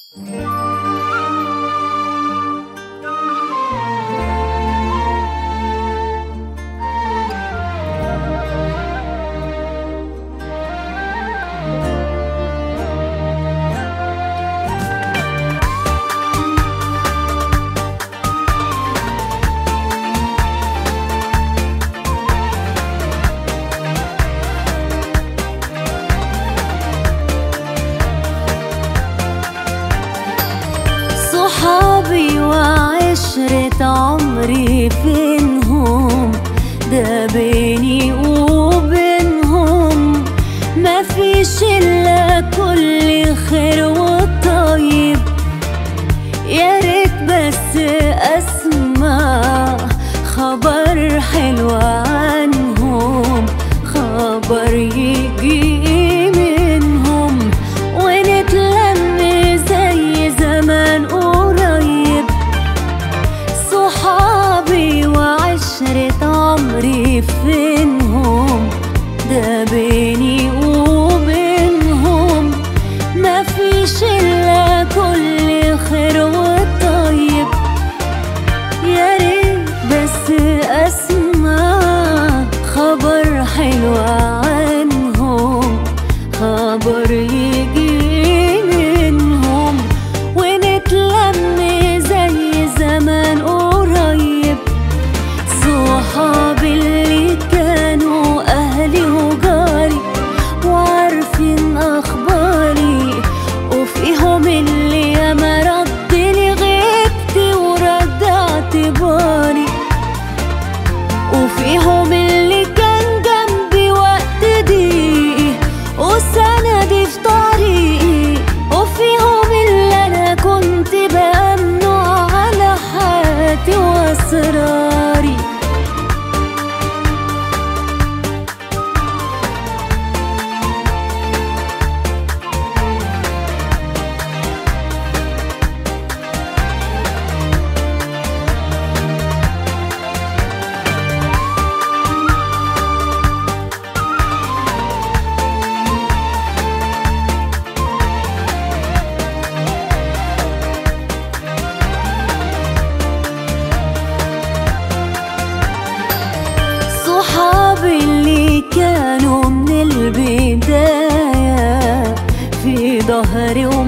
صحابي وعشرة عمري فينهم؟ ده بيني وبينهم مفيش إلا كل خير وطيب. يا ريت بس أسمع خبر حلو عنهم، خبر يجي منهم ونتلم زي زمان قريب. صحابي وعشرة عمري فينهم؟ ده بيني وبينهم مفيش إلا كل خير وطيب. يا ريت بس أسمع خبر حلو عنهم، خبر يجي منهم ونتلم زي زمان قريب. صحابي اللي كانوا أهلي وجاري وعارفين أخباري، وفيهم اللي ياما ردلي غيبتي ورد اعتباري، وفيهم اللي كان جنبي وقت ضيقي وسندي في طريقي، وفيهم اللي أنا كنت بأمنه على حياتي وأسراري. صحابي اللي كانوا من البداية في ظهري